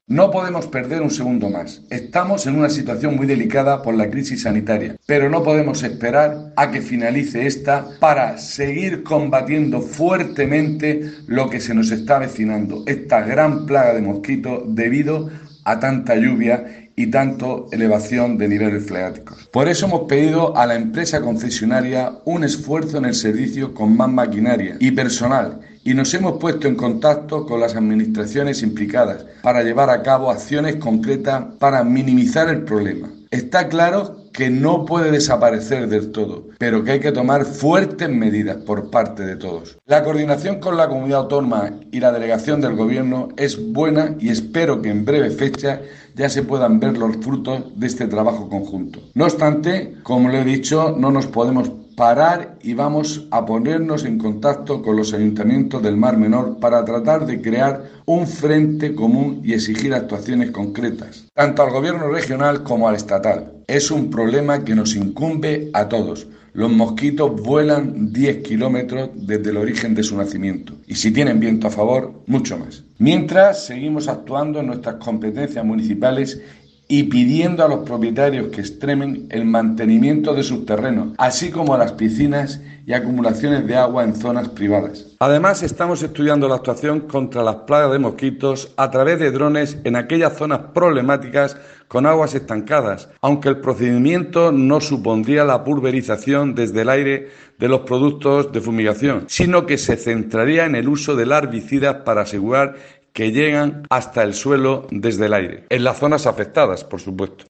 No podemos perder un segundo más. Estamos en una situación muy delicada por la crisis sanitaria, pero no podemos esperar a que finalice esta para seguir combatiendo fuertemente lo que se nos está avecinando, esta gran plaga de mosquitos debido a tanta lluvia y tanto elevación de niveles freáticos. Por eso hemos pedido a la empresa concesionaria un esfuerzo en el servicio con más maquinaria y personal y nos hemos puesto en contacto con las administraciones implicadas para llevar a cabo acciones concretas para minimizar el problema. Está claro que no puede desaparecer del todo, pero que hay que tomar fuertes medidas por parte de todos. La coordinación con la comunidad autónoma y la delegación del Gobierno es buena y espero que en breve fecha ya se puedan ver los frutos de este trabajo conjunto. No obstante, como le he dicho, no nos podemos parar y vamos a ponernos en contacto con los ayuntamientos del Mar Menor para tratar de crear un frente común y exigir actuaciones concretas, tanto al gobierno regional como al estatal. Es un problema que nos incumbe a todos. Los mosquitos vuelan 10 kilómetros desde el origen de su nacimiento y si tienen viento a favor, mucho más. Mientras, seguimos actuando en nuestras competencias municipales y pidiendo a los propietarios que extremen el mantenimiento de sus terrenos, así como a las piscinas y acumulaciones de agua en zonas privadas. Además, estamos estudiando la actuación contra las plagas de mosquitos a través de drones en aquellas zonas problemáticas con aguas estancadas, aunque el procedimiento no supondría la pulverización desde el aire de los productos de fumigación, sino que se centraría en el uso de herbicidas para asegurar que llegan hasta el suelo desde el aire, en las zonas afectadas, por supuesto.